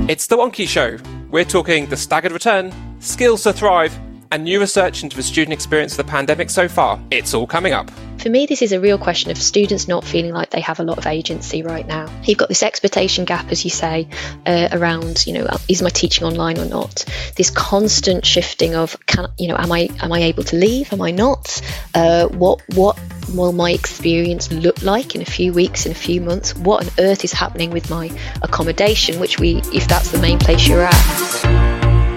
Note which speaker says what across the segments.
Speaker 1: It's The Wonky Show. We're talking the staggered return, skills to thrive, and new research into the student experience of the pandemic so far. It's all coming up.
Speaker 2: For me, this is a real question of students not feeling like they have a lot of agency right now. You've got this expectation gap, as you say, around, is my teaching online or not? This constant shifting of, am I able to leave? Am I not? What will my experience look like in a few weeks, in a few months? What on earth is happening with my accommodation, if that's the main place you're at?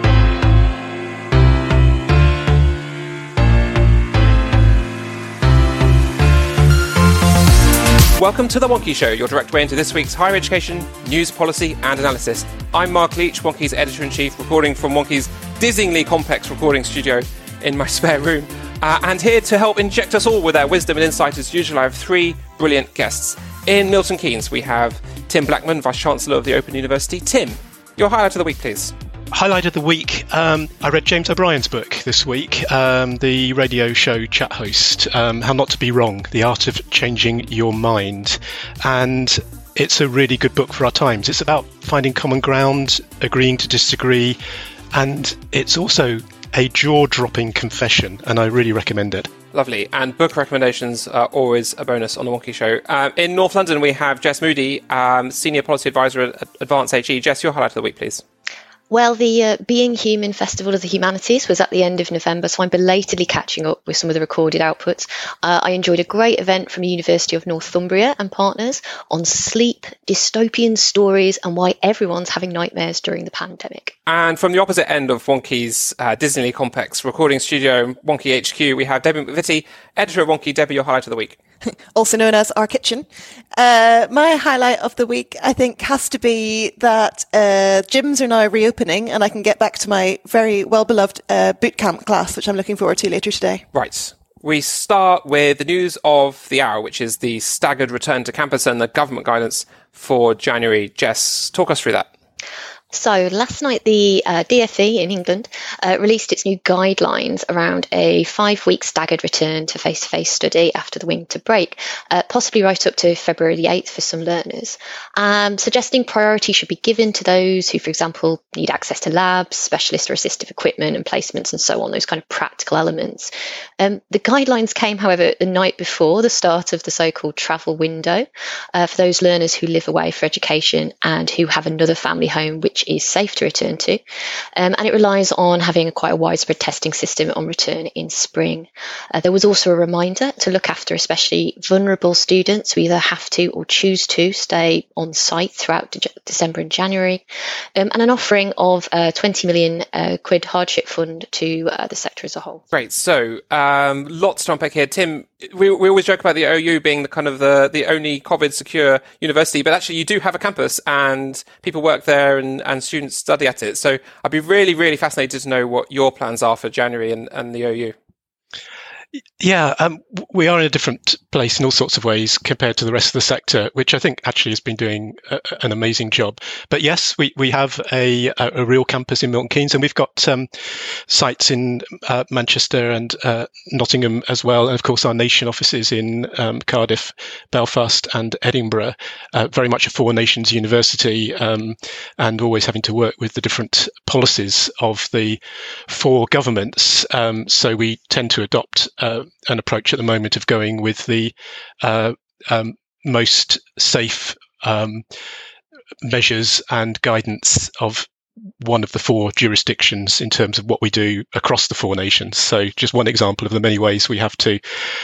Speaker 1: Welcome to The Wonky Show, your direct way into this week's higher education, news, policy and analysis. I'm Mark Leach, Wonky's editor-in-chief, recording from Wonky's dizzyingly complex recording studio in my spare room. And here to help inject us all with their wisdom and insight, as usual, I have three brilliant guests. In Milton Keynes, we have Tim Blackman, Vice-Chancellor of the Open University. Tim, your highlight of the week, please.
Speaker 3: Highlight of the week, I read James O'Brien's book this week, the radio show chat host, How Not to Be Wrong, The Art of Changing Your Mind. And it's a really good book for our times. It's about finding common ground, agreeing to disagree, and it's also a jaw-dropping confession, and I really recommend it.
Speaker 1: Lovely. And book recommendations are always a bonus on The Wonky Show. In North London, we have Jess Moody, Senior Policy Advisor at Advance HE. Jess, your highlight of the week, please.
Speaker 2: Well, the Being Human Festival of the Humanities was at the end of November, so I'm belatedly catching up with some of the recorded outputs. I enjoyed a great event from the University of Northumbria and partners on sleep, dystopian stories, and why everyone's having nightmares during the pandemic.
Speaker 1: And from the opposite end of Wonky's Disney complex recording studio, Wonky HQ, we have Debbie McVitie, editor of Wonky. Debbie, your highlight of the week.
Speaker 4: Also known as Our Kitchen. My highlight of the week, I think, has to be that gyms are now reopening and I can get back to my very well-beloved bootcamp class, which I'm looking forward to later today.
Speaker 1: Right. We start with the news of the hour, which is the staggered return to campus and the government guidance for January. Jess, talk us through that.
Speaker 2: So last night, the DfE in England released its new guidelines around a 5-week staggered return to face-to-face study after the winter break, possibly right up to February the 8th for some learners, suggesting priority should be given to those who, for example, need access to labs, specialist or assistive equipment and placements and so on, those kind of practical elements. The guidelines came, however, the night before the start of the so-called travel window for those learners who live away for education and who have another family home which is safe to return to, and it relies on having quite a widespread testing system on return in spring. There was also a reminder to look after especially vulnerable students who either have to or choose to stay on site throughout December and January, and an offering of a 20 million quid hardship fund to the sector as a whole.
Speaker 1: Great. So lots to unpack here. Tim, we always joke about the OU being the kind of the only COVID secure university, but actually you do have a campus and people work there and students study at it. So I'd be really, really fascinated to know what your plans are for January and the OU.
Speaker 3: Yeah, we are in a different place in all sorts of ways compared to the rest of the sector, which I think actually has been doing an amazing job. But yes, we have a real campus in Milton Keynes, and we've got sites in Manchester and Nottingham as well, and of course our nation offices in Cardiff, Belfast and Edinburgh. Very much a four nations university, and always having to work with the different policies of the four governments. So we tend to adopt an approach at the moment of going with the most safe measures and guidance of one of the four jurisdictions in terms of what we do across the four nations. So just one example of the many ways we have to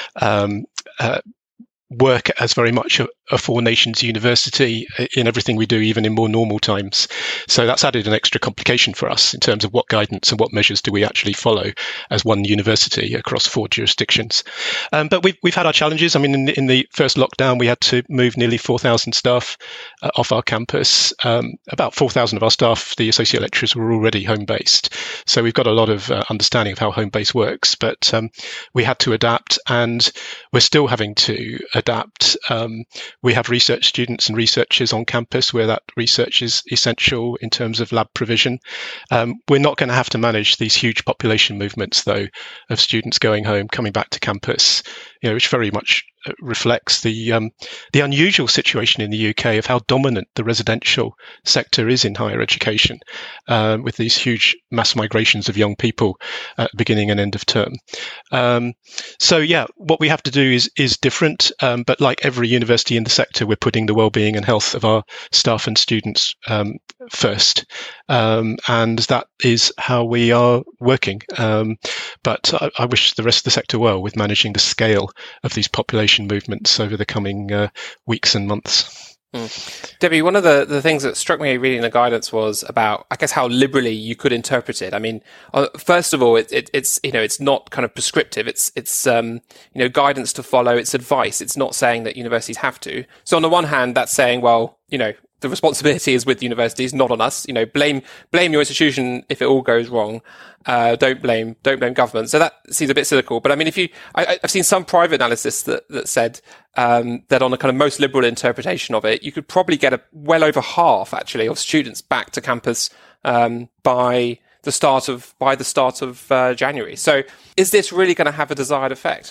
Speaker 3: work as very much a four nations university in everything we do, even in more normal times. So that's added an extra complication for us in terms of what guidance and what measures do we actually follow as one university across four jurisdictions. But we've had our challenges. I mean, in the first lockdown, we had to move nearly 4,000 staff off our campus. About 4,000 of our staff, the associate lecturers, were already home-based. So we've got a lot of understanding of how home-based works, but we had to adapt, and we're still having to adapt. We have research students and researchers on campus where that research is essential in terms of lab provision. We're not going to have to manage these huge population movements, though, of students going home, coming back to campus which very much reflects the unusual situation in the UK of how dominant the residential sector is in higher education, with these huge mass migrations of young people at beginning and end of term. So what we have to do is different, but like every university in the sector, we're putting the well-being and health of our staff and students first, and that is how we are working. But I wish the rest of the sector well with managing the scale of these population movements over the coming weeks and months.
Speaker 1: Debbie, one of the things that struck me reading the guidance was about, I guess, how liberally you could interpret it. I mean, first of all, it's not kind of prescriptive. It's guidance to follow. It's advice. It's not saying that universities have to. So on the one hand, that's saying, well, the responsibility is with universities, not on us. Blame your institution if it all goes wrong. Don't blame government. So that seems a bit cynical. But I mean, I've seen some private analysis that said that on a kind of most liberal interpretation of it, you could probably get well over half actually of students back to campus by the start of January. So is this really going to have a desired effect?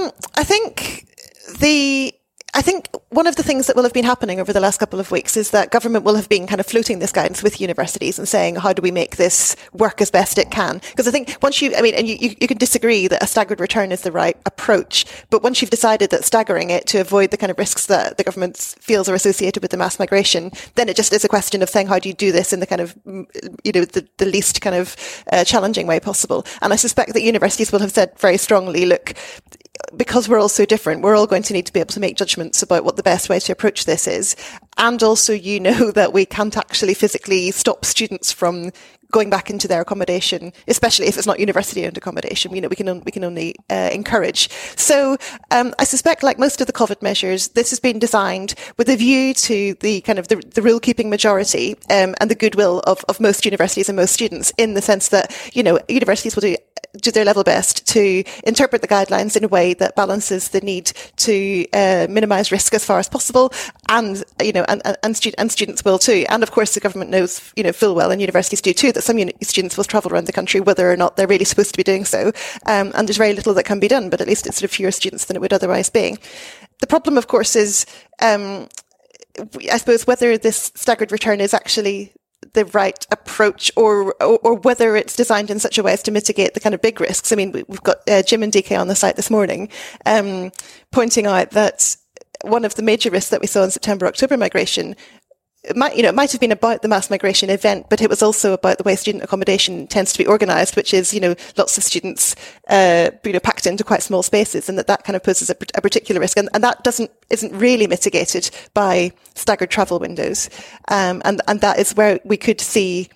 Speaker 4: I think one of the things that will have been happening over the last couple of weeks is that government will have been kind of floating this guidance with universities and saying, how do we make this work as best it can? Because I think you can disagree that a staggered return is the right approach, but once you've decided that staggering it to avoid the kind of risks that the government feels are associated with the mass migration, then it just is a question of saying, how do you do this in the kind of, the least kind of challenging way possible? And I suspect that universities will have said very strongly, look, because we're all so different, we're all going to need to be able to make judgments about what the best way to approach this is. And also, that we can't actually physically stop students from going back into their accommodation, especially if it's not university-owned accommodation. We can only encourage. So I suspect, like most of the COVID measures, this has been designed with a view to the kind of the rule-keeping majority and the goodwill of most universities and most students, in the sense that universities will do their level best to interpret the guidelines in a way that balances the need to minimise risk as far as possible, and students will too. And of course, the government knows full well, and universities do too, that some students will travel around the country whether or not they're really supposed to be doing so, and there's very little that can be done. But at least it's sort of fewer students than it would otherwise be. The problem, of course, is I suppose whether this staggered return is actually the right approach, or whether it's designed in such a way as to mitigate the kind of big risks. I mean, we've got Jim and DK on the site this morning pointing out that one of the major risks that we saw in September-October migration, it might have been about the mass migration event, but it was also about the way student accommodation tends to be organised, which is, lots of students, packed into quite small spaces, and that kind of poses a particular risk. And that isn't really mitigated by staggered travel windows. And that is where we could see,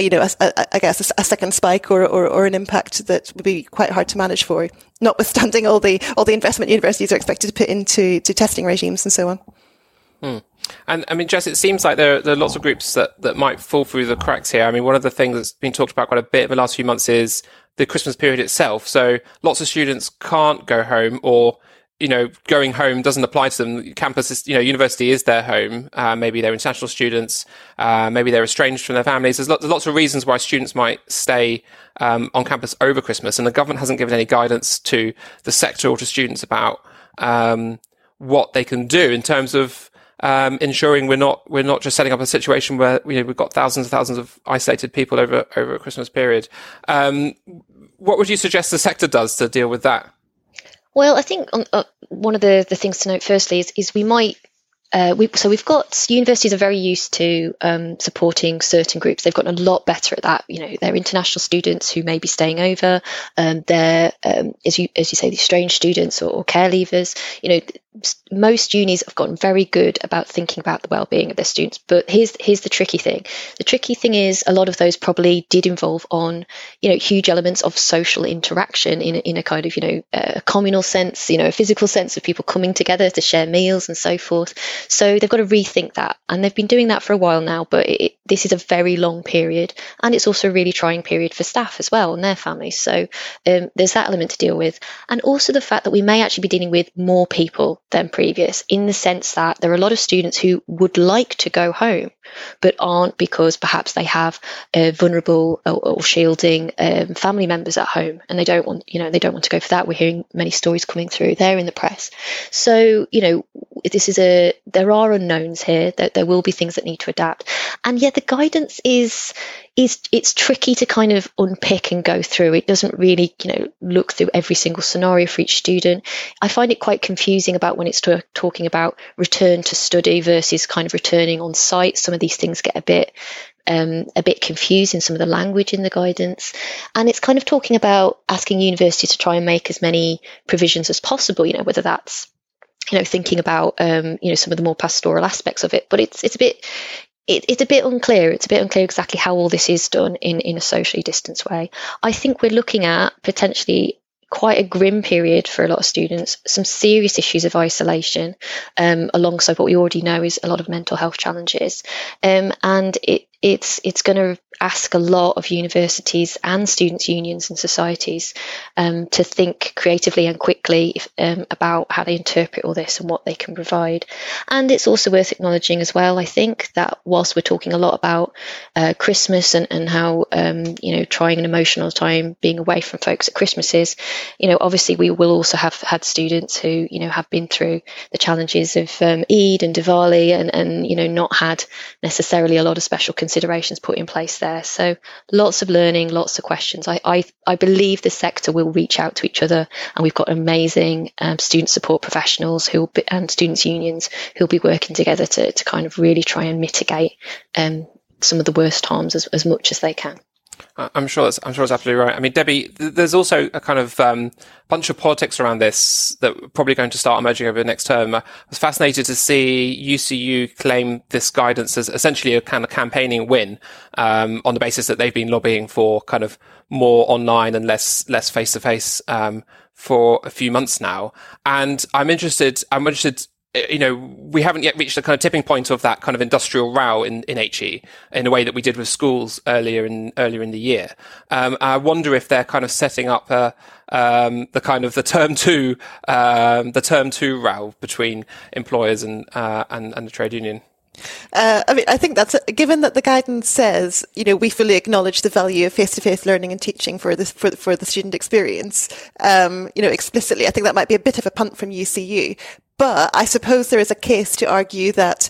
Speaker 4: I guess a second spike or an impact that would be quite hard to manage for, notwithstanding all the investment universities are expected to put into testing regimes and so on.
Speaker 1: And I mean, Jess, it seems like there are lots of groups that might fall through the cracks here. I mean, one of the things that's been talked about quite a bit in the last few months is the Christmas period itself. So lots of students can't go home, or, going home doesn't apply to them. Campus is, university is their home. Maybe they're international students. Maybe they're estranged from their families. There's lots of reasons why students might stay on campus over Christmas. And the government hasn't given any guidance to the sector or to students about what they can do in terms of ensuring we're not just setting up a situation where we've got thousands and thousands of isolated people over a Christmas period. What would you suggest the sector does to deal with that?
Speaker 2: Well, I think one of the things to note firstly is we might. We've got universities are very used to supporting certain groups. They've gotten a lot better at that. They're international students who may be staying over. They're as you say, these strange students or care leavers. Most unis have gotten very good about thinking about the well-being of their students. But here's the tricky thing. The tricky thing is a lot of those probably did involve on huge elements of social interaction in a kind of a communal sense, a physical sense of people coming together to share meals and so forth. So they've got to rethink that, and they've been doing that for a while now. But this is a very long period, and it's also a really trying period for staff as well and their families. So there's that element to deal with, and also the fact that we may actually be dealing with more people than previous, in the sense that there are a lot of students who would like to go home but aren't, because perhaps they have vulnerable or shielding family members at home, and they don't want to go for that. We're hearing many stories coming through there in the press. So there are unknowns here, that there will be things that need to adapt, and yet the guidance is it's tricky to kind of unpick and go through. It doesn't really look through every single scenario for each student. I find it quite confusing about when it's talking about return to study versus kind of returning on site. Some of these things get a bit confusing, some of the language in the guidance, and it's kind of talking about asking universities to try and make as many provisions as possible, whether that's thinking about some of the more pastoral aspects of it, but it's a bit unclear. It's a bit unclear exactly how all this is done in a socially distanced way. I think we're looking at potentially quite a grim period for a lot of students, some serious issues of isolation, alongside what we already know is a lot of mental health challenges. And it's going to ask a lot of universities and students' unions and societies to think creatively and quickly about how they interpret all this and what they can provide. And it's also worth acknowledging as well, I think, that whilst we're talking a lot about Christmas and how trying an emotional time being away from folks at Christmas is, obviously we will also have had students who have been through the challenges of Eid and Diwali and not had necessarily a lot of special considerations put in place there. So lots of learning, lots of questions. I believe the sector will reach out to each other, and we've got amazing student support professionals and students' unions who'll be working together to kind of really try and mitigate some of the worst harms as much as they can.
Speaker 1: I'm sure it's absolutely right. I mean, Debbie, there's also a kind of bunch of politics around this that are probably going to start emerging over the next term. I was fascinated to see UCU claim this guidance as essentially a kind of campaigning win, on the basis that they've been lobbying for kind of more online and less face-to-face for a few months now. And I'm interested. We haven't yet reached the kind of tipping point of that kind of industrial row in HE in a way that we did with schools earlier in the year. I wonder if they're kind of setting up the term two row between employers and the trade union.
Speaker 4: I think that's given that the guidance says, we fully acknowledge the value of face-to-face learning and teaching for the student experience. Explicitly, I think that might be a bit of a punt from UCU. But I suppose there is a case to argue that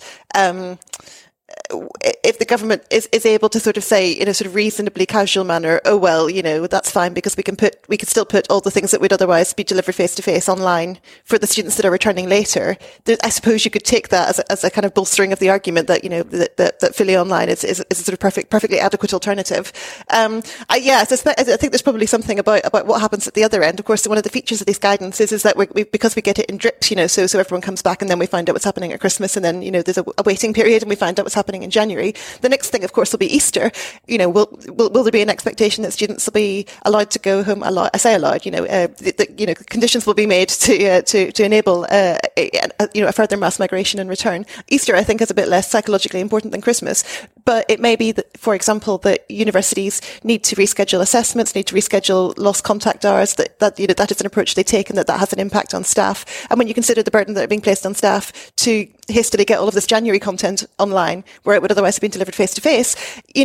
Speaker 4: if the government is able to sort of say in a sort of reasonably casual manner, oh well, that's fine because we can still put all the things that would otherwise be delivered face to face online for the students that are returning later. I suppose you could take that as a kind of bolstering of the argument that that fully online is a sort of perfectly adequate alternative. I think there's probably something about what happens at the other end. Of course, one of the features of these guidances is that because we get it in drips, so everyone comes back and then we find out what's happening at Christmas, and then there's a waiting period and we find out what's happening in January. The next thing, of course, will be Easter. Will there be an expectation that students will be allowed to go home? I say allowed. Conditions will be made to enable a further mass migration and return. Easter, I think, is a bit less psychologically important than Christmas, but it may be that, for example, that universities need to reschedule assessments, need to reschedule lost contact hours. That is an approach they take, and that has an impact on staff. And when you consider the burden that are being placed on staff to hastily get all of this January content online, where it would otherwise have been delivered face to face,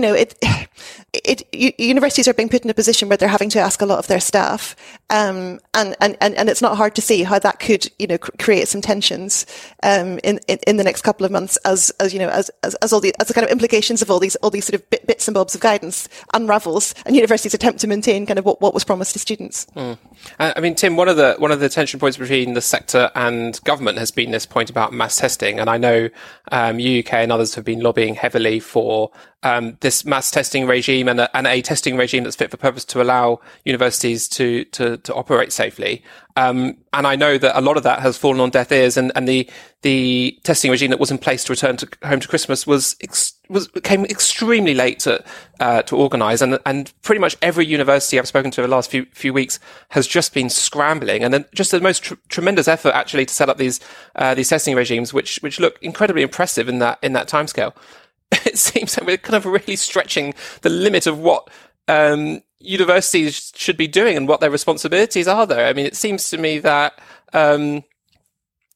Speaker 4: universities are being put in a position where they're having to ask a lot of their staff, and it's not hard to see how that could create some tensions in the next couple of months as the kind of implications of all these sort of bits and bobs of guidance unravels, and universities attempt to maintain kind of what was promised to students.
Speaker 1: I mean, Tim, one of the tension points between the sector and government has been this point about mass testing, and I know UK and others have been lobbying heavily for this mass testing regime and a testing regime that's fit for purpose to allow universities to operate safely. And I know that a lot of that has fallen on deaf ears, and the testing regime that was in place to return home to Christmas came extremely late to organise, and pretty much every university I've spoken to in the last few weeks has just been scrambling, and then just the most tremendous effort actually to set up these testing regimes, which look incredibly impressive in that timescale. It seems that we're kind of really stretching the limit of what universities should be doing and what their responsibilities are there. I mean, it seems to me that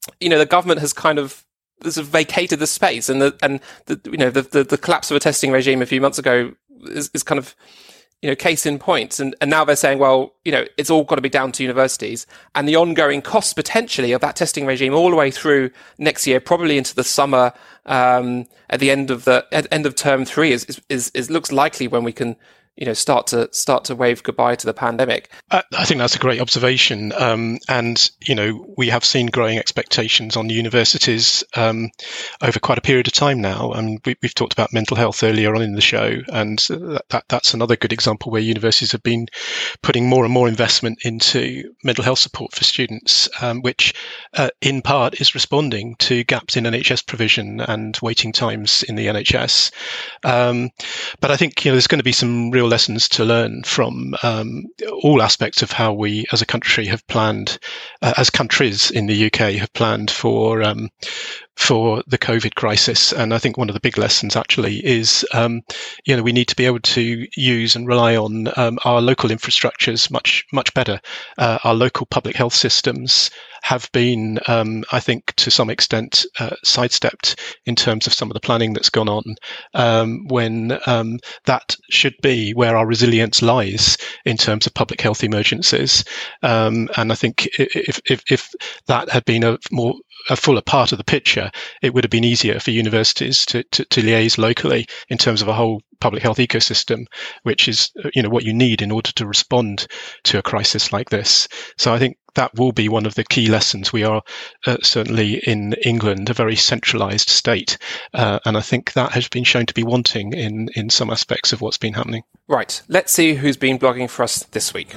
Speaker 1: the government has kind of vacated the space, and the collapse of a testing regime a few months ago is kind of, case in point. And now they're saying, well, it's all got to be down to universities, and the ongoing costs potentially of that testing regime all the way through next year, probably into the summer, at the end of term 3 is looks likely when we can, start to wave goodbye to the pandemic.
Speaker 3: I think that's a great observation. And, we have seen growing expectations on universities over quite a period of time now. And we've talked about mental health earlier on in the show. And that's another good example where universities have been putting more and more investment into mental health support for students, which in part is responding to gaps in NHS provision and waiting times in the NHS. But I think, there's going to be some real lessons to learn from all aspects of how we as a country have planned, as countries in the UK have planned for the COVID crisis. And I think one of the big lessons actually is, we need to be able to use and rely on our local infrastructures much better. Our local public health systems have been, I think, to some extent sidestepped in terms of some of the planning that's gone on, when that should be where our resilience lies in terms of public health emergencies. And I think if that had been a fuller part of the picture, it would have been easier for universities to liaise locally in terms of a whole public health ecosystem, which is what you need in order to respond to a crisis like this. So I think that will be one of the key lessons. We are certainly in England a very centralised state, and I think that has been shown to be wanting in some aspects of what's been happening.
Speaker 1: Right, let's see who's been blogging for us this week.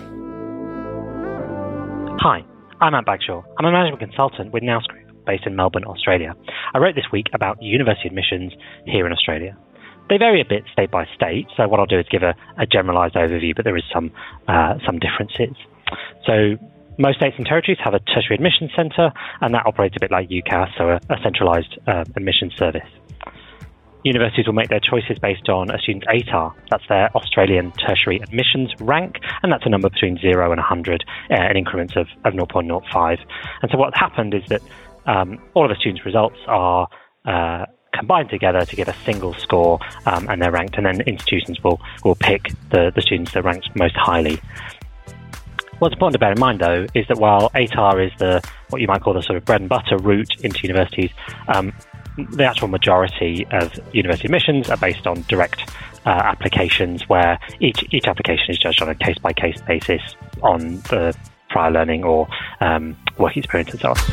Speaker 5: Hi, I'm Matt Bagshaw. I'm a management consultant with Nous Group, based in Melbourne, Australia. I wrote this week about university admissions here in Australia. They vary a bit state by state, so what I'll do is give a generalised overview, but there is some differences. So most states and territories have a tertiary admissions centre, and that operates a bit like UCAS, so a centralised admissions service. Universities will make their choices based on a student's ATAR, that's their Australian tertiary admissions rank, and that's a number between 0 and 100 in increments of 0.05. And so what's happened is that all of the students' results are combined together to give a single score, and they're ranked, and then institutions will pick the students that ranked most highly. What's important to bear in mind, though, is that while ATAR is what you might call the sort of bread and butter route into universities, the actual majority of university admissions are based on direct applications, where each application is judged on a case-by-case basis on the prior learning or work experience and so on.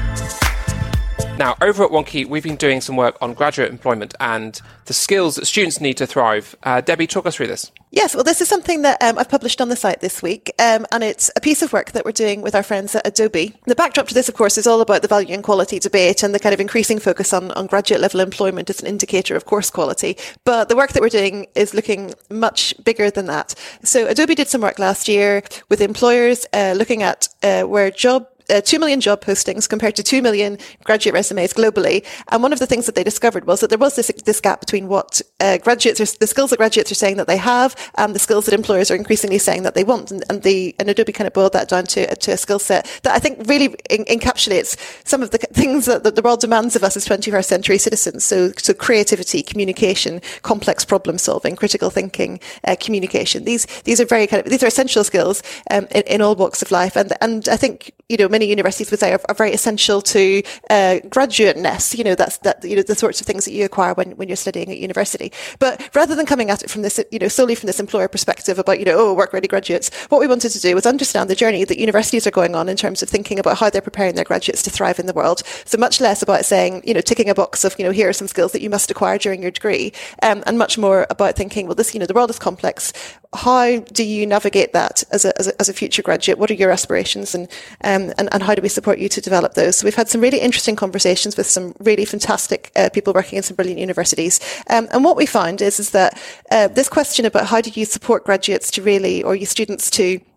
Speaker 1: Now, over at Wonkhe, we've been doing some work on graduate employment and the skills that students need to thrive. Debbie, talk us through this.
Speaker 4: Yes, well, this is something that I've published on the site this week, and it's a piece of work that we're doing with our friends at Adobe. The backdrop to this, of course, is all about the value and quality debate and the kind of increasing focus on graduate level employment as an indicator of course quality. But the work that we're doing is looking much bigger than that. So Adobe did some work last year with employers looking at where 2 million job postings compared to 2 million graduate resumes globally. And one of the things that they discovered was that there was this gap between what the skills that graduates are saying that they have and the skills that employers are increasingly saying that they want. And Adobe kind of boiled that down to a skill set that I think really encapsulates some of the things that the world demands of us as 21st century citizens. So creativity, communication, complex problem solving, critical thinking, communication. These are these are essential skills in all walks of life. And I think, many universities would say are very essential to graduateness. That's the sorts of things that you acquire when you're studying at university. But rather than coming at it from this, solely from this employer perspective about, work-ready graduates, what we wanted to do was understand the journey that universities are going on in terms of thinking about how they're preparing their graduates to thrive in the world. So much less about saying, ticking a box of, here are some skills that you must acquire during your degree, and much more about thinking, well, this, the world is complex. How do you navigate that as a future graduate? What are your aspirations, and how do we support you to develop those? So we've had some really interesting conversations with some really fantastic people working in some brilliant universities. And what we found is that this question about how do you support graduates to really, or you students to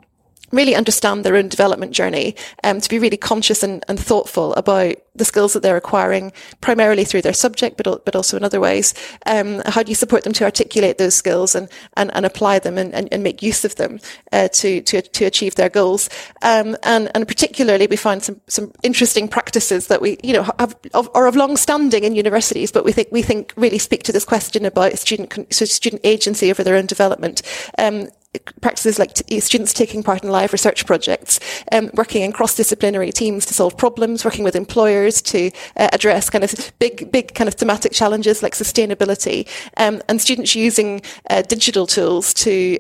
Speaker 4: really understand their own development journey, to be really conscious and thoughtful about the skills that they're acquiring, primarily through their subject, but also in other ways. How do you support them to articulate those skills and apply them and make use of them to achieve their goals? And particularly, we find some interesting practices that we are of long standing in universities, but we think really speak to this question about student agency over their own development. Practices like students taking part in live research projects, working in cross-disciplinary teams to solve problems, working with employers to address kind of big kind of thematic challenges like sustainability, and students using digital tools to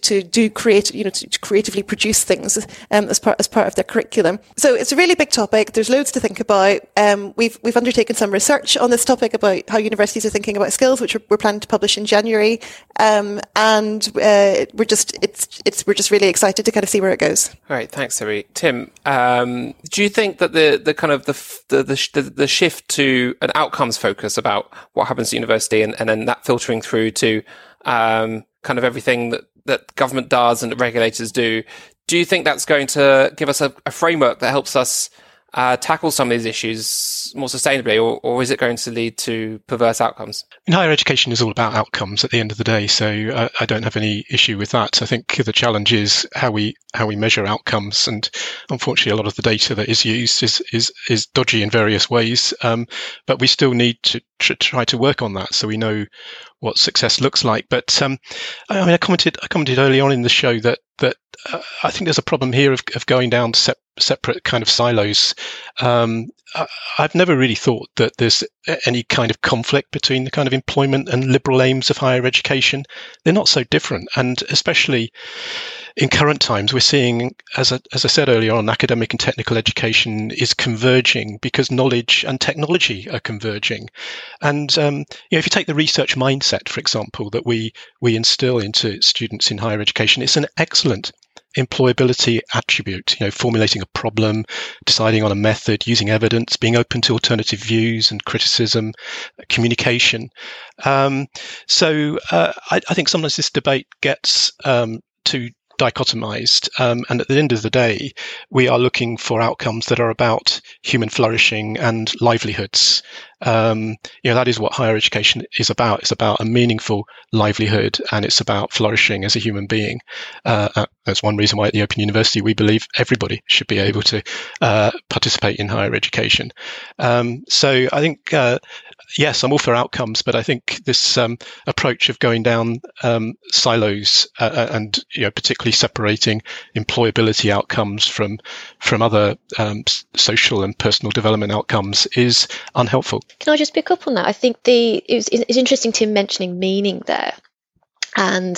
Speaker 4: creatively produce things as part of their curriculum. So it's a really big topic. There's loads to think about. We've undertaken some research on this topic about how universities are thinking about skills, which we're planning to publish in January, and we're just really excited to kind of see where it goes.
Speaker 1: All right, thanks, Terry. Tim, do you think that the kind of the shift to an outcomes focus about what happens at university and then that filtering through to kind of everything that government does and that regulators do you think that's going to give us a framework that helps us tackle some of these issues more sustainably, or is it going to lead to perverse outcomes?
Speaker 3: Higher education is all about outcomes at the end of the day, so I don't have any issue with that. I think the challenge is how we measure outcomes, and unfortunately, a lot of the data that is used is dodgy in various ways. But we still need to try to work on that so we know what success looks like. But I commented early on in the show that I think there's a problem here of going down separate kind of silos. I've never really thought that there's any kind of conflict between the kind of employment and liberal aims of higher education. They're not so different, and especially in current times, we're seeing, as I said earlier on, academic and technical education is converging because knowledge and technology are converging. And if you take the research mindset, for example, that we instill into students in higher education, it's an excellent employability attribute, formulating a problem, deciding on a method, using evidence, being open to alternative views and criticism, communication. So I think sometimes this debate gets too dichotomized, and at the end of the day, we are looking for outcomes that are about human flourishing and livelihoods. That is what higher education is about. It's about a meaningful livelihood, and it's about flourishing as a human being. That's one reason why at the Open University we believe everybody should be able to participate in higher education. So I think, yes, I'm all for outcomes, but I think this approach of going down silos and particularly separating employability outcomes from other social and personal development outcomes is unhelpful.
Speaker 2: Can I just pick up on that? I think it's interesting Tim mentioning meaning there. And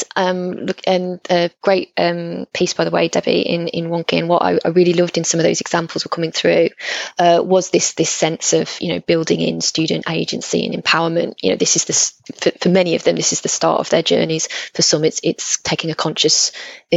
Speaker 2: a great piece, by the way, Debbie, in Wonkhe, and what I really loved in some of those examples were coming through was this sense of building in student agency and empowerment. This is for many of them, this is the start of their journeys. For some, it's taking a conscious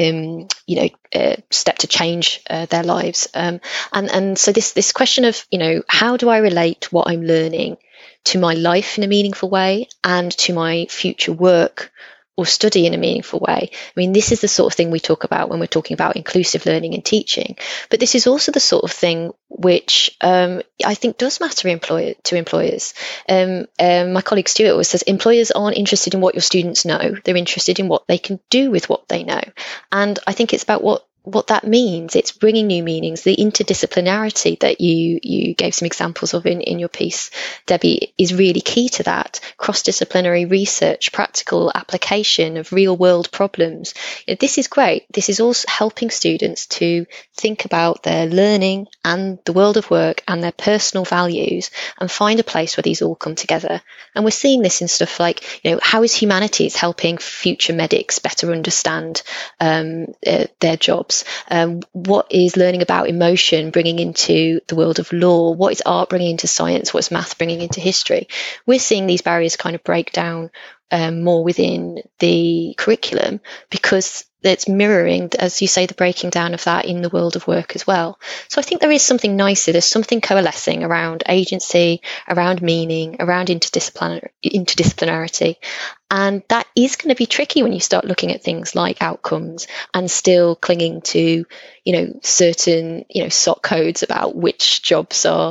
Speaker 2: step to change their lives. And so this question of how do I relate what I'm learning to my life in a meaningful way and to my future work or study in a meaningful way. I mean, this is the sort of thing we talk about when we're talking about inclusive learning and teaching. But this is also the sort of thing which I think does matter to employers. My colleague Stuart always says employers aren't interested in what your students know. They're interested in what they can do with what they know. And I think it's about what that means. It's bringing new meanings. The interdisciplinarity that you gave some examples of in your piece, Debbie, is really key to that. Cross-disciplinary research, practical application of real-world problems. This is great. This is also helping students to think about their learning and the world of work and their personal values and find a place where these all come together. And we're seeing this in stuff like, how is humanities helping future medics better understand their jobs? What is learning about emotion bringing into the world of law? What is art bringing into science? What's math bringing into history? We're seeing these barriers kind of break down more within the curriculum, because it's mirroring, as you say, the breaking down of that in the world of work as well. So I think there is something nice there. There's something coalescing around agency, around meaning, around interdisciplinarity. And that is going to be tricky when you start looking at things like outcomes and still clinging to, certain, SOC codes about which jobs are,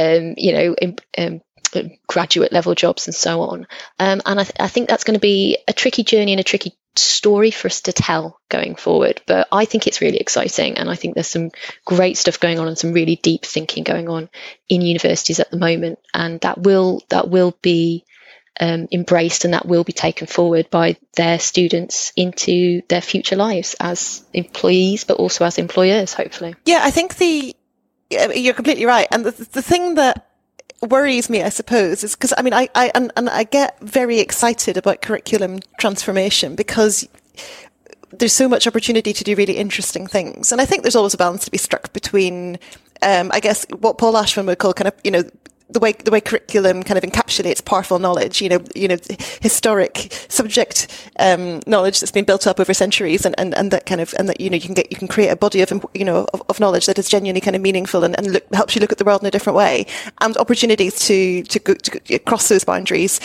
Speaker 2: graduate level jobs and so on. And I think that's going to be a tricky journey and a tricky story for us to tell going forward. But I think it's really exciting, and I think there's some great stuff going on and some really deep thinking going on in universities at the moment, and that will be embraced, and that will be taken forward by their students into their future lives as employees, but also as employers, hopefully.
Speaker 4: Yeah, I think you're completely right. And the thing that worries me, I suppose, is because I get very excited about curriculum transformation because there's so much opportunity to do really interesting things. And I think there's always a balance to be struck between, I guess, what Paul Ashman would call kind of, the way curriculum kind of encapsulates powerful knowledge, historic subject knowledge that's been built up over centuries, and that you can create a body of knowledge that is genuinely kind of meaningful and helps you look at the world in a different way, and opportunities to cross those boundaries.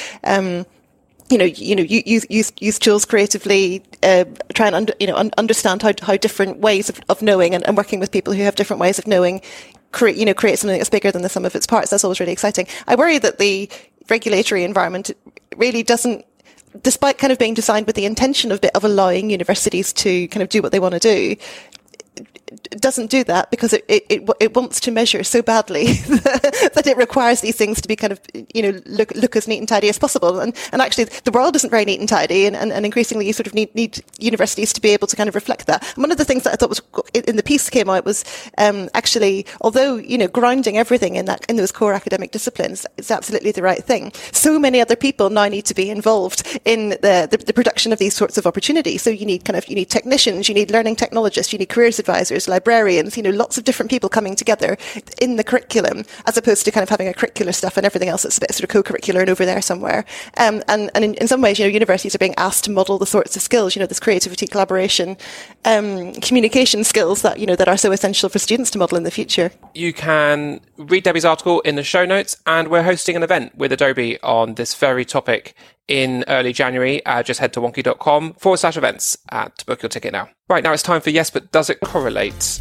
Speaker 4: Use tools creatively, try and understand how different ways of knowing and working with people who have different ways of knowing create something that's bigger than the sum of its parts. That's always really exciting. I worry that the regulatory environment really doesn't, despite kind of being designed with the intention of allowing universities to kind of do what they want to do, doesn't do that because it wants to measure so badly that it requires these things to be kind of look as neat and tidy as possible, and actually the world isn't very neat and tidy, and increasingly you sort of need universities to be able to kind of reflect that. And one of the things that I thought was in the piece came out was actually, although grounding everything in those core academic disciplines is absolutely the right thing, so many other people now need to be involved in the production of these sorts of opportunities. So you need technicians, you need learning technologists, you need careers advisors, librarians, lots of different people coming together in the curriculum, as opposed to kind of having a curricular stuff and everything else that's a bit sort of co-curricular and over there somewhere. And in some ways, universities are being asked to model the sorts of skills, this creativity, collaboration, communication skills that are so essential for students to model in the future.
Speaker 1: You can read Debbie's article in the show notes, and we're hosting an event with Adobe on this very topic in early January. Just head to wonkhe.com/events to book your ticket now. Right, now it's time for Yes, But Does It Correlate?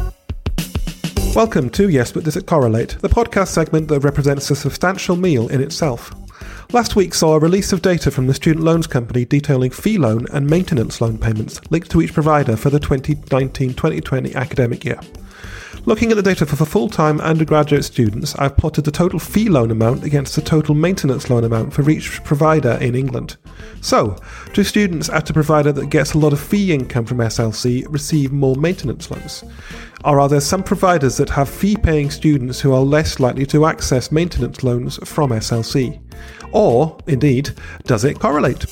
Speaker 6: Welcome to Yes, But Does It Correlate, the podcast segment that represents a substantial meal in itself. Last week saw a release of data from the Student Loans Company detailing fee loan and maintenance loan payments linked to each provider for the 2019-2020 academic year. Looking at the data for full-time undergraduate students, I've plotted the total fee loan amount against the total maintenance loan amount for each provider in England. So, do students at a provider that gets a lot of fee income from SLC receive more maintenance loans? Or are there some providers that have fee-paying students who are less likely to access maintenance loans from SLC? Or, indeed, does it correlate?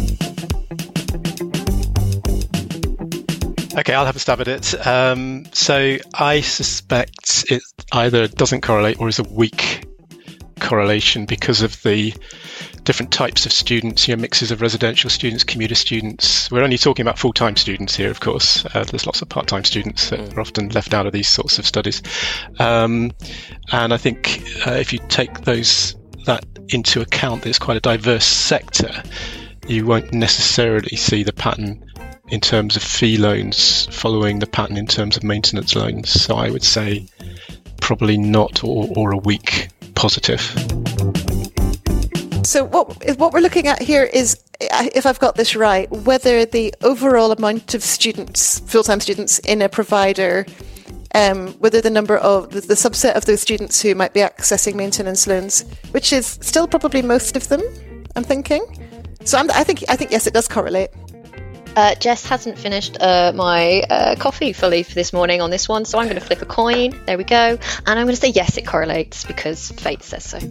Speaker 3: Okay, I'll have a stab at it. So I suspect it either doesn't correlate or is a weak correlation because of the different types of students, mixes of residential students, commuter students. We're only talking about full-time students here, of course. There's lots of part-time students that are often left out of these sorts of studies. And I think if you take that into account, there's quite a diverse sector, you won't necessarily see the pattern in terms of fee loans following the pattern in terms of maintenance loans. So I would say probably not, or a weak positive.
Speaker 4: So what we're looking at here is, if I've got this right, whether the overall amount of students, full-time students in a provider, whether the number of the subset of those students who might be accessing maintenance loans, which is still probably most of them, I'm thinking. So I think yes, it does correlate.
Speaker 2: Jess hasn't finished my coffee fully for this morning on this one, so I'm going to flip a coin. There we go. And I'm going to say yes, it correlates because fate says so.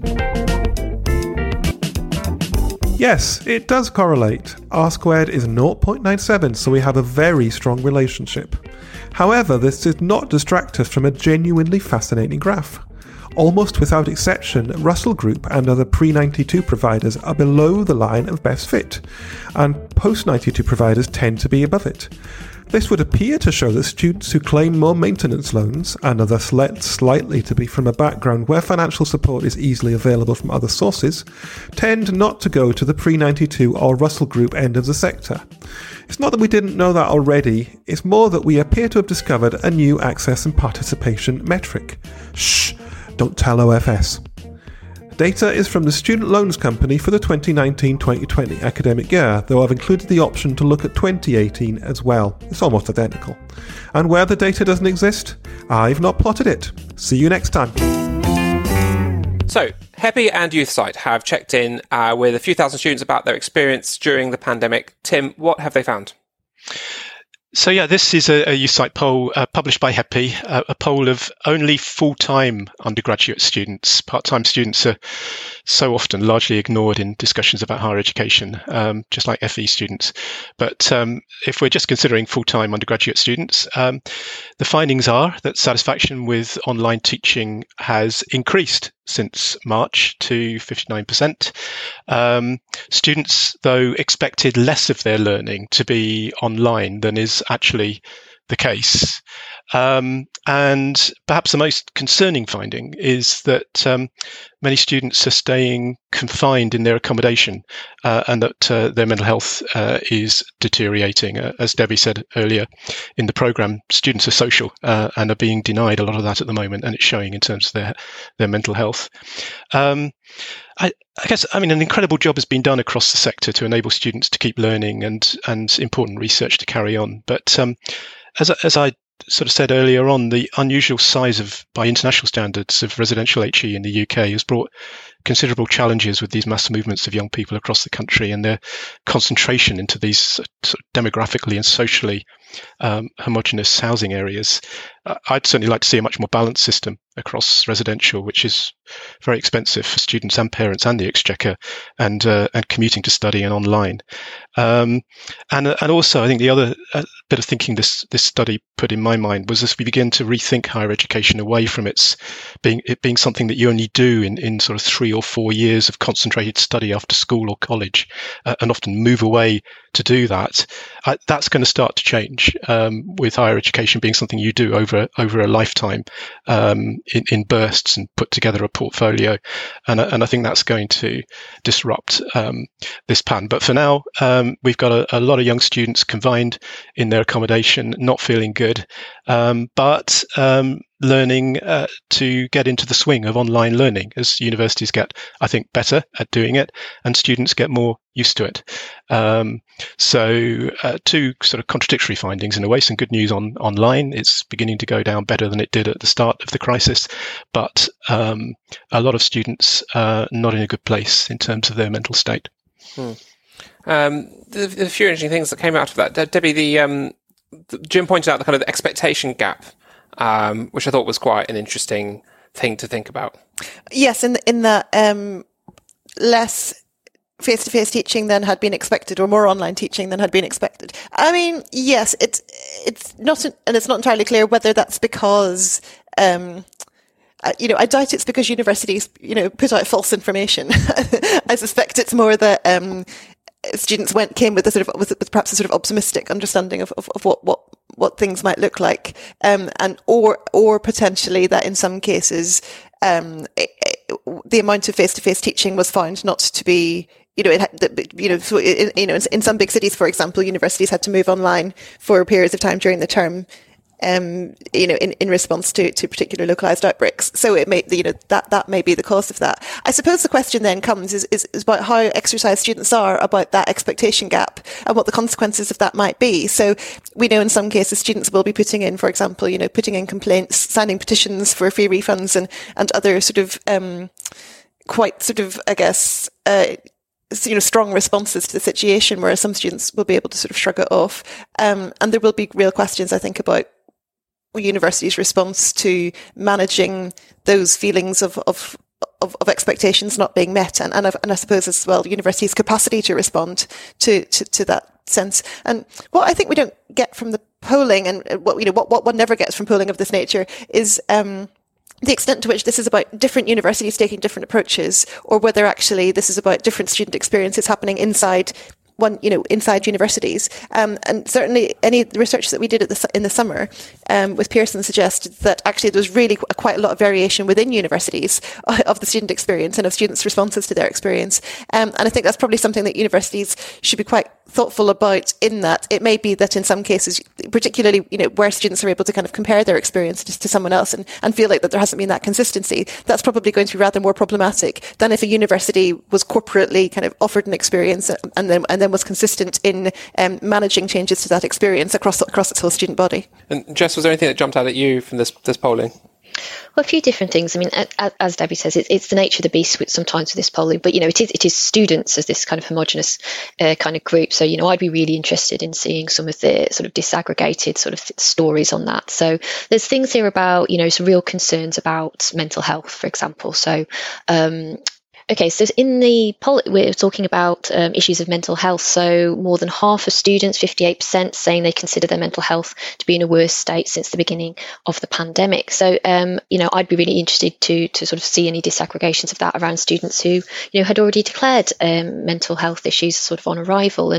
Speaker 6: Yes, it does correlate. R squared is 0.97, so we have a very strong relationship. However, this did not distract us from a genuinely fascinating graph. Almost without exception, Russell Group and other pre-92 providers are below the line of best fit, and post-92 providers tend to be above it. This would appear to show that students who claim more maintenance loans, and are thus slightly to be from a background where financial support is easily available from other sources, tend not to go to the pre-92 or Russell Group end of the sector. It's not that we didn't know that already, it's more that we appear to have discovered a new access and participation metric. Shh, don't tell OFS. Data is from the Student Loans Company for the 2019-2020 academic year, though I've included the option to look at 2018 as well. It's almost identical. And where the data doesn't exist, I've not plotted it. See you next time.
Speaker 1: So, HEPI and YouthSight have checked in with a few thousand students about their experience during the pandemic. Tim, what have they found?
Speaker 3: So this is a YouthSight poll published by HEPI, a poll of only full-time undergraduate students. Part-time students are so often largely ignored in discussions about higher education, just like FE students. But if we're just considering full-time undergraduate students, the findings are that satisfaction with online teaching has increased since March to 59%. Students, though, expected less of their learning to be online than is actually the case. And perhaps the most concerning finding is that many students are staying confined in their accommodation and that their mental health is deteriorating. As Debbie said earlier in the programme, students are social and are being denied a lot of that at the moment, and it's showing in terms of their mental health. I guess, an incredible job has been done across the sector to enable students to keep learning and important research to carry on. But as I sort of said earlier on, the unusual size by international standards of residential HE in the UK has brought considerable challenges with these mass movements of young people across the country and their concentration into these sort of demographically and socially homogenous housing areas. I'd certainly like to see a much more balanced system across residential, which is very expensive for students and parents and the Exchequer, and commuting to study and online. And also, I think the other bit of thinking this study put in my mind was as we begin to rethink higher education away from it being something that you only do in sort of 3 or 4 years of concentrated study after school or college, and often move away to do that. That's going to start to change with higher education being something you do over a lifetime in bursts and put together a portfolio. And I think that's going to disrupt this plan. But for now, we've got a lot of young students confined in their accommodation, not feeling good, but learning to get into the swing of online learning as universities get, I think, better at doing it and students get more used to it. So two sort of contradictory findings in a way. Some good news online. It's beginning to go down better than it did at the start of the crisis, but a lot of students are not in a good place in terms of their mental state.
Speaker 1: There's a few interesting things that came out of that. Debbie, Jim pointed out the kind of expectation gap, which I thought was quite an interesting thing to think about. Yes,
Speaker 4: in that less face-to-face teaching than had been expected, or more online teaching than had been expected. Yes, it's not entirely clear whether that's because I doubt it's because universities put out false information. I suspect it's more that students came with with perhaps a sort of optimistic understanding of what things might look like, or potentially that in some cases the amount of face-to-face teaching was found not to be. In some big cities, for example, universities had to move online for periods of time during the term, in response to particular localized outbreaks. So it may, that may be the cause of that. I suppose the question then comes is about how exercised students are about that expectation gap and what the consequences of that might be. So we know in some cases students will be putting in, for example, putting in complaints, signing petitions for free refunds and other sort of, quite sort of, I guess, strong responses to the situation, whereas some students will be able to sort of shrug it off. And there will be real questions, I think, about universities' response to managing those feelings of expectations not being met, and I suppose as well universities' capacity to respond to that sense. And what I think we don't get from the polling, and what one never gets from polling of this nature, is the extent to which this is about different universities taking different approaches, or whether actually this is about different student experiences happening inside universities. And certainly any research that we did in the summer with Pearson suggested that actually there was really quite a lot of variation within universities of the student experience and of students' responses to their experience. And I think that's probably something that universities should be quite thoughtful about, in that it may be that in some cases, particularly, where students are able to kind of compare their experiences to someone else and feel like that there hasn't been that consistency, that's probably going to be rather more problematic than if a university was corporately kind of offered an experience and then was consistent in managing changes to that experience across its whole student body.
Speaker 1: And Jess, was there anything that jumped out at you from this polling?
Speaker 2: Well, a few different things. I mean, as Debbie says, it's the nature of the beast sometimes with this polling, but, it is students as this kind of homogenous kind of group. So, I'd be really interested in seeing some of the sort of disaggregated sort of stories on that. So there's things here about, some real concerns about mental health, for example. So, okay, so in the poll, we're talking about issues of mental health. So more than half of students, 58%, saying they consider their mental health to be in a worse state since the beginning of the pandemic. So, I'd be really interested to sort of see any disaggregations of that around students who, had already declared mental health issues sort of on arrival,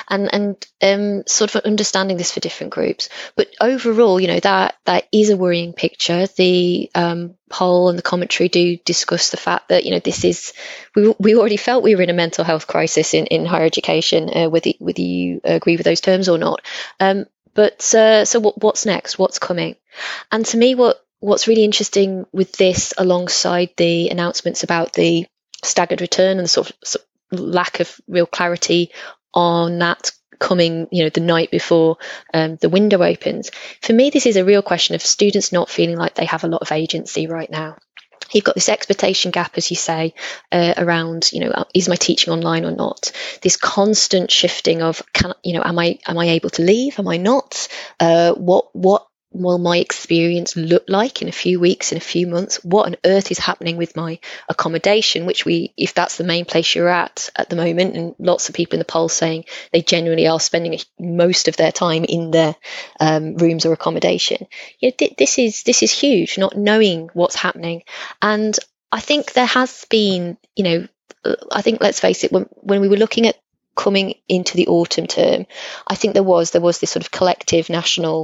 Speaker 2: and sort of understanding this for different groups. But overall, that is a worrying picture. The poll and the commentary do discuss the fact that this is we already felt we were in a mental health crisis in higher education, whether you agree with those terms or not. But what's next? What's coming? And to me, what's really interesting with this, alongside the announcements about the staggered return and the sort of lack of real clarity on that coming, the night before the window opens. For me, this is a real question of students not feeling like they have a lot of agency right now. You've got this expectation gap, as you say, around, is my teaching online or not? This constant shifting of, am I able to leave? Am I not? What will my experience look like in a few weeks, in a few months? What on earth is happening with my accommodation, which if that's the main place you're at the moment, and lots of people in the poll saying they genuinely are spending most of their time in their rooms or accommodation. This is huge, not knowing what's happening. And I think there has been, I think, let's face it, when we were looking at coming into the autumn term, I think there was this sort of collective national,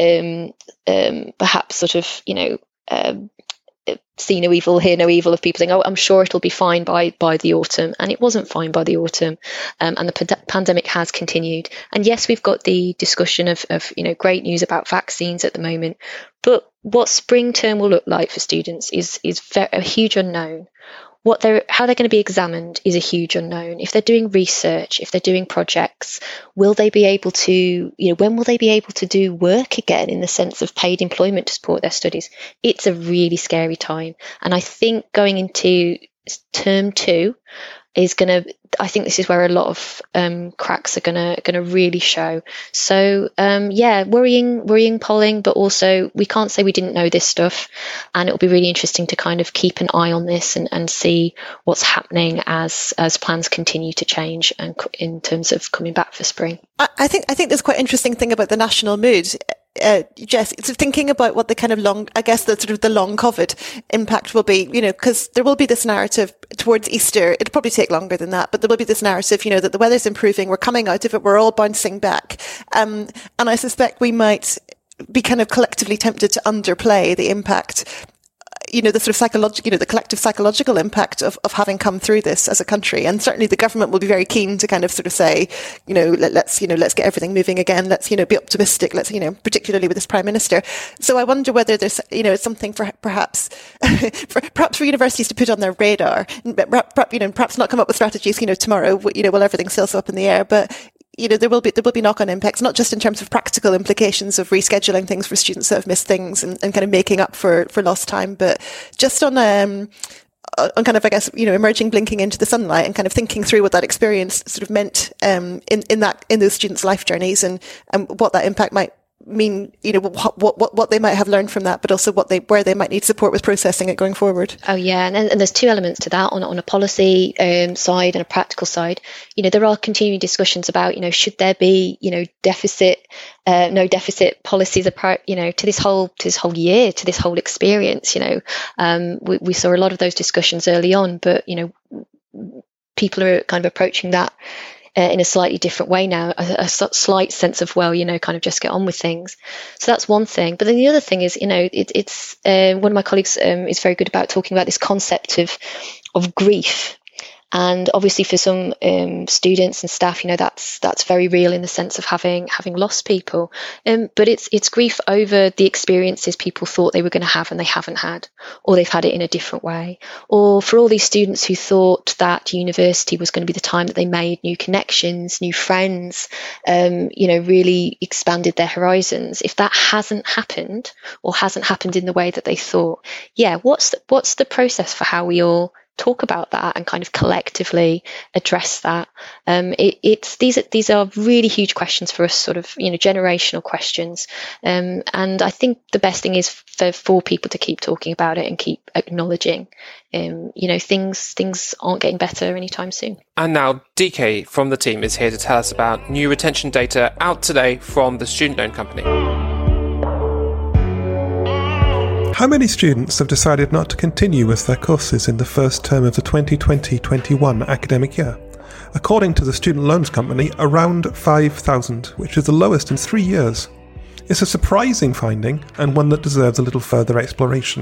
Speaker 2: perhaps sort of, see no evil, hear no evil, of people saying, oh, I'm sure it'll be fine by the autumn. And it wasn't fine by the autumn. And the pandemic has continued. And yes, we've got the discussion of great news about vaccines at the moment. But what spring term will look like for students is a huge unknown. How they're going to be examined is a huge unknown. If they're doing research, if they're doing projects, will they be able to, when will they be able to do work again in the sense of paid employment to support their studies? It's a really scary time. And I think going into term 2 is I think this is where a lot of cracks are gonna really show. So worrying polling, but also we can't say we didn't know this stuff, and it'll be really interesting to kind of keep an eye on this and see what's happening as plans continue to change and in terms of coming back for spring.
Speaker 4: I think there's quite an interesting thing about the national mood. Jess, it's thinking about what the kind of long COVID impact will be, because there will be this narrative towards Easter. It'll probably take longer than that, but there will be this narrative, that the weather's improving, we're coming out of it, we're all bouncing back. And I suspect we might be kind of collectively tempted to underplay the impact, the sort of psychological, the collective psychological impact of having come through this as a country. And certainly the government will be very keen to kind of sort of say, let's get everything moving again. Let's, be optimistic. Let's, particularly with this Prime Minister. So I wonder whether there's, something for perhaps for universities to put on their radar, perhaps not come up with strategies, tomorrow, while everything's still so up in the air, but there will be knock-on impacts, not just in terms of practical implications of rescheduling things for students that have missed things and kind of making up for lost time, but just on kind of, I guess, emerging, blinking into the sunlight and kind of thinking through what that experience sort of meant in those students' life journeys and what that impact mean, what they might have learned from that, but also where they might need support with processing it going forward.
Speaker 2: Oh yeah, and there's two elements to that on a policy side and a practical side. There are continuing discussions about should there be no deficit policies apart to this whole year, to this whole experience. We saw a lot of those discussions early on, but people are kind of approaching that in a slightly different way now, a slight sense of, kind of just get on with things. So that's one thing. But then the other thing is, it's one of my colleagues is very good about talking about this concept of grief. And obviously for some students and staff, that's very real in the sense of having lost people. But it's grief over the experiences people thought they were going to have and they haven't had, or they've had it in a different way. Or for all these students who thought that university was going to be the time that they made new connections, new friends, really expanded their horizons. If that hasn't happened or hasn't happened in the way that they thought, what's the process for how we all talk about that and kind of collectively address that? These are really huge questions for us, sort of generational questions, and I think the best thing is for people to keep talking about it and keep acknowledging things aren't getting better anytime soon.
Speaker 1: And now DK from the team is here to tell us about new retention data out today from the Student Loan Company.
Speaker 6: How many students have decided not to continue with their courses in the first term of the 2020-21 academic year? According to the Student Loans Company, around 5,000, which is the lowest in 3 years. It's a surprising finding, and one that deserves a little further exploration.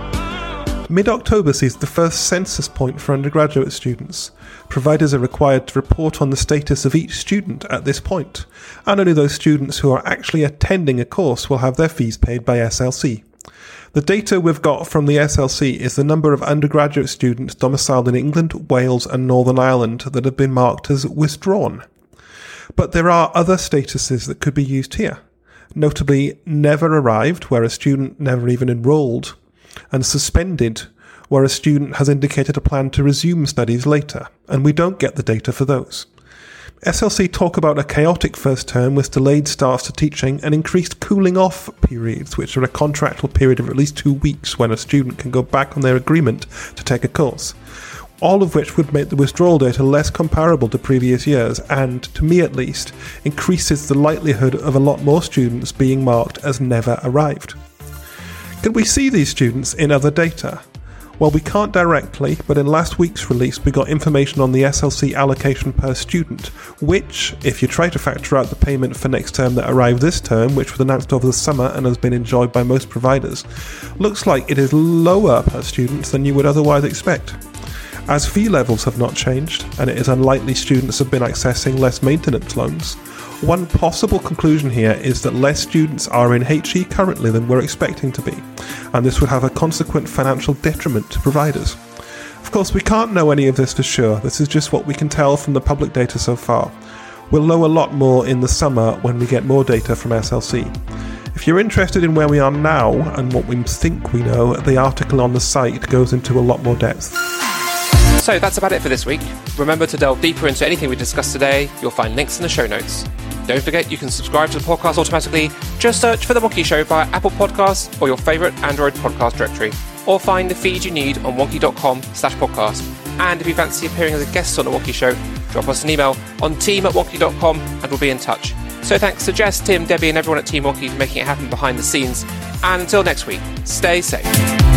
Speaker 6: Mid-October sees the first census point for undergraduate students. Providers are required to report on the status of each student at this point, and only those students who are actually attending a course will have their fees paid by SLC. The data we've got from the SLC is the number of undergraduate students domiciled in England, Wales and Northern Ireland that have been marked as withdrawn. But there are other statuses that could be used here, notably never arrived, where a student never even enrolled, and suspended, where a student has indicated a plan to resume studies later, and we don't get the data for those. SLC talk about a chaotic first term with delayed starts to teaching and increased cooling off periods, which are a contractual period of at least 2 weeks when a student can go back on their agreement to take a course. All of which would make the withdrawal data less comparable to previous years and, to me at least, increases the likelihood of a lot more students being marked as never arrived. Can we see these students in other data? Well, we can't directly, but in last week's release we got information on the SLC allocation per student, which, if you try to factor out the payment for next term that arrived this term, which was announced over the summer and has been enjoyed by most providers, looks like it is lower per student than you would otherwise expect. As fee levels have not changed, and it is unlikely students have been accessing less maintenance loans, one possible conclusion here is that less students are in HE currently than we're expecting to be, and this would have a consequent financial detriment to providers. Of course, we can't know any of this for sure. This is just what we can tell from the public data so far. We'll know a lot more in the summer when we get more data from SLC. If you're interested in where we are now and what we think we know, the article on the site goes into a lot more depth.
Speaker 1: So that's about it for this week. Remember to delve deeper into anything we discussed today. You'll find links in the show notes. Don't forget you can subscribe to the podcast automatically. Just search for The Wonky Show via Apple Podcasts or your favourite Android podcast directory. Or find the feed you need on wonky.com/podcast. And if you fancy appearing as a guest on The Wonky Show, drop us an email on team@wonky.com and we'll be in touch. So thanks to Jess, Tim, Debbie and everyone at Team Wonky for making it happen behind the scenes. And until next week, stay safe.